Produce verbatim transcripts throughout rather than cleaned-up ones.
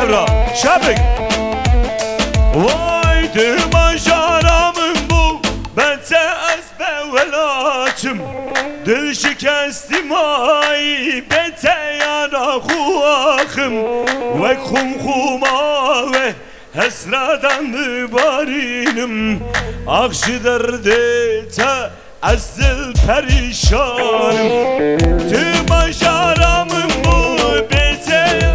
devra şebek. Vay dırma şaramın bu bence az bevelaçım. Dil şikestim ay bence yara kuakım. Ve kum kuma ve hesradan barinim. Akşı derdete azıl perişanım. Dırma şaramın bu bence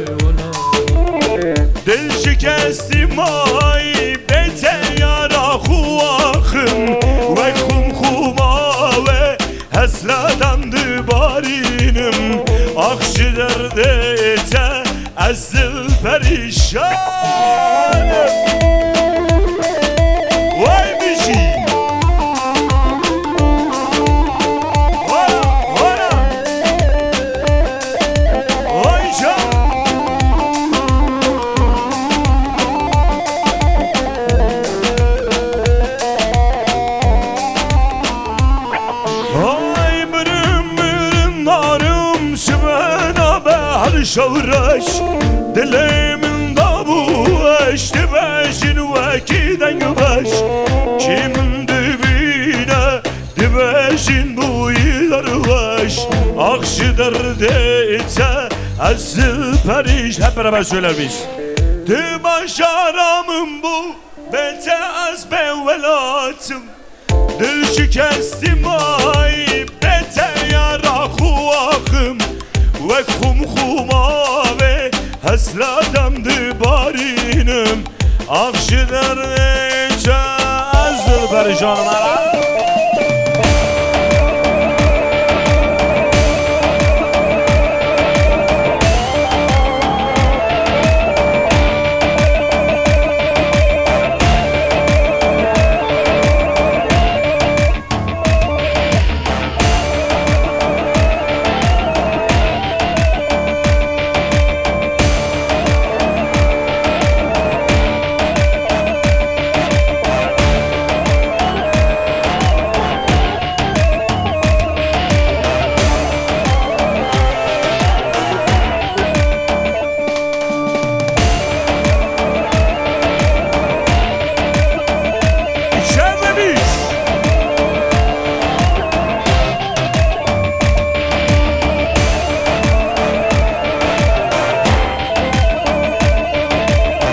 dil şikestim ay bence yara kuakım. Ve kum kuma ve hesradan barinim. Akşı derdete azıl perişanım. Vay bir şey. Vara vara. Vay can. Ay mırım mırım narım şıvana behar şavraş. Dilimin da bu eşti beşin vekiden gübeş. Kimin dibine dibeşin bu yıllar baş. Akşı derdete azıl periş. Hep beraber söylermiş. Dima şaramın bu bence az bevvelatım. Dil şikestim ay bence yara kuakım. Ve kum kuma ve hesradamdı barinim. Akşı derdete azıl perişanım.